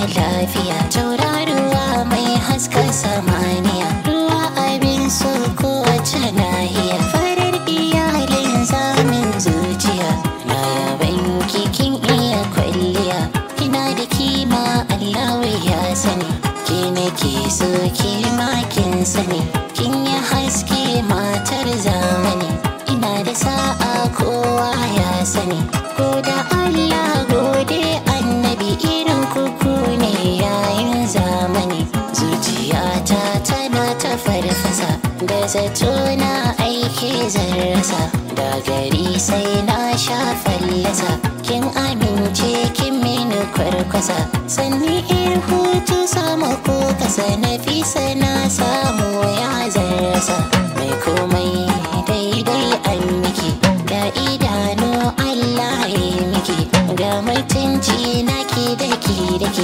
lafiya, tauraruwa mai haska samaniya, ruwa abin so kowace nahiya, farar iyalin zamin zuciya, na yaban kin iya kwalliya, kina da kima Allahu ya sani, ki nake so ki ma kin sani, kin yi haske matar zamani, ina da sa'a kowa ya sani, ko da Allah gode annabi irin kuku ne yayin zamani, zuciyata tana ta farfasa da zato na aiki zan rasa, da gari sai na sha fallasa, kin amince kin mini kwarkwasa, sanni in hutu sama ko kasa, Nafisa na samu ya zan rasa, mai komai daidai an miki, ga idanu Allah ya miki, ga mutunci naki daki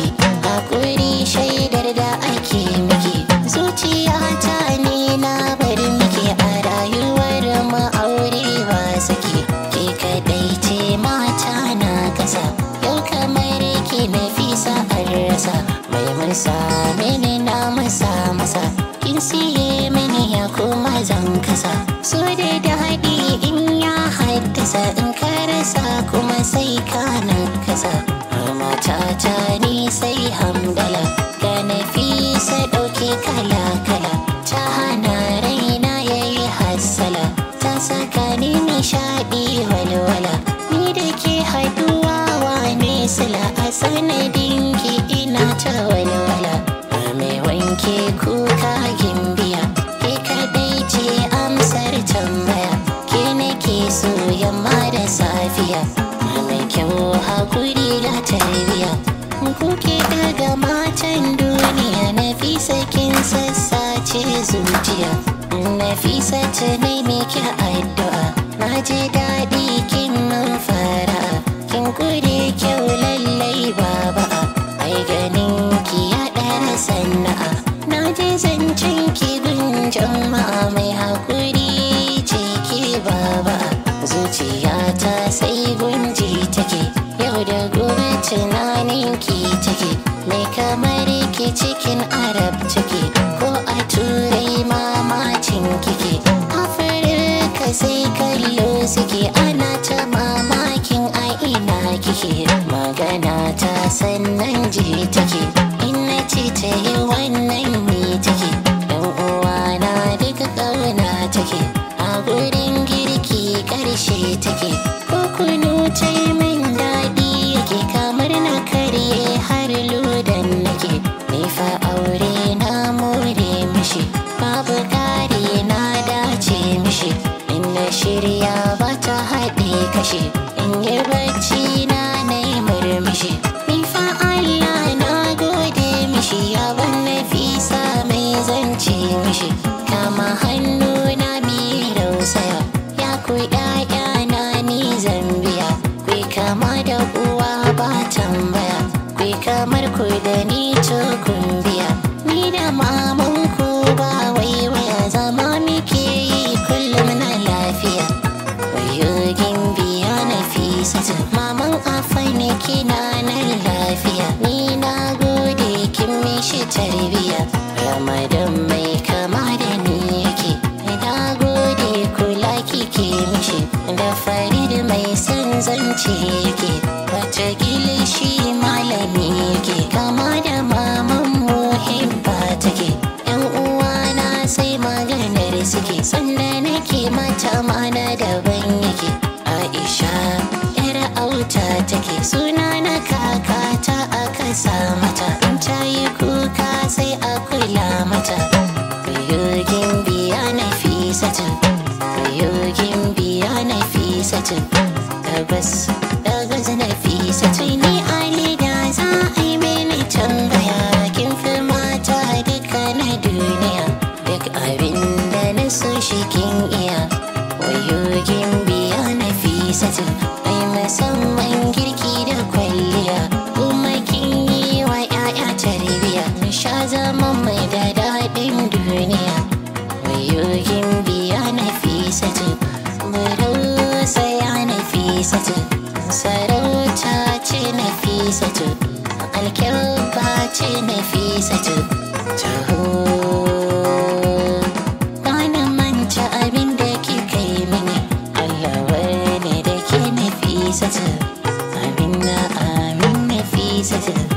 hakuri shaidar da ake miki, zuciyata ne na bar miki, a rayuwar mu aure ba saki, ke kadai ce mata na kasa, yau kamar ki Nafisa an rasa, mai musa mini na musa masa, kin siye mini ya kuma zan kasa, so da daɗi in ya haddasa, in ka rasa kuma sai ka nakasa, matata ni sai hamdala, ga Nafisa ɗauke kala kala, ta hana raina yayi hassala, ta saka ni nishaɗi walwala, ni da ke haduwa wane sila, a sanadin ki ina ta walwala, mai wanke kuka gimbiya, ke kadai ce amsar tambaya, ke nake so yamma da safiya, mai kyau hakuri ga tarbiya, kuke daga matan duniya, Nafisa kin sassace zuciya, Nafisa ta nai miki addu'a, na ji daɗi kin mun fara, kin gode kyau lallai baba, ai ganin ki ya ɗara sana'a, na ji zancen ki gun jama'a, mai hakuri ce ki baba, zuciyata sai gunji take, yau da gobe tunanin ki take, mai kamar ki cikin Arab take, ko a turai mamacin kike, Afirka sai kallo suke, ana ta mamakin a ina kike, magana ta sannan ji take, in na ce ta yi wannan ni take, yan uwana duka ƙauna take, a gurin girki ƙarshe take, ko kunu ta yi min daɗi yake, kamar na karye har ludan nake, ni fa aure na more mishi, babu ƙari na dace mishi, in na shirya ba ta haɗe kashe, in yi bacci na yi murmushi, ni fa Allah na gode mishi, ya ban Nafisa mai zance mishi, kama hannu na mi rausaya, ya ku ƴaƴa na ni zambiya, ku kama da uwa ba tambaya, ku kamar ku da ni to kun biya, ni da maman ku ba waiwaya, zama muke yi kullum na lafiya, wayo gimbiya Nafisa maman afani kina nan lafiya, ni na gode kin mishi tarbiya, Ramadan mai kama da ni yake, na gode kula kike mishi, da Farid mai son zance yake, wata shi malami yake, kama da maman muhibba take, yan uwana sai maganar suke, sanda nake mata mana daban yake, Aisha yar auta take, suna na kakata aka sa mata, in ta yi kuka sai a kula mata, kuyogin biya Nafisatu, kuyogin biya Nafisatu, tabbas Nafisatu, ni Ali da za a yi mini tambaya, kin fi mata duka na duniya, duk abin da na so shi kin iya, wayogin biya Nafisatu, ai musamman girki da kwalliya, kuma kin yi wa 'ya'ya tarbiya, mu sha zaman mai da daɗin duniya, wayogin biya Nafisatu, burausa ya Nafisatu, sarauta ce Nafisatu, alkyabba ce Nafisatu. Taho bana manta abin da kika yi mini, Allah wani da ke Nafisatu. Amin na amin Nafisatu.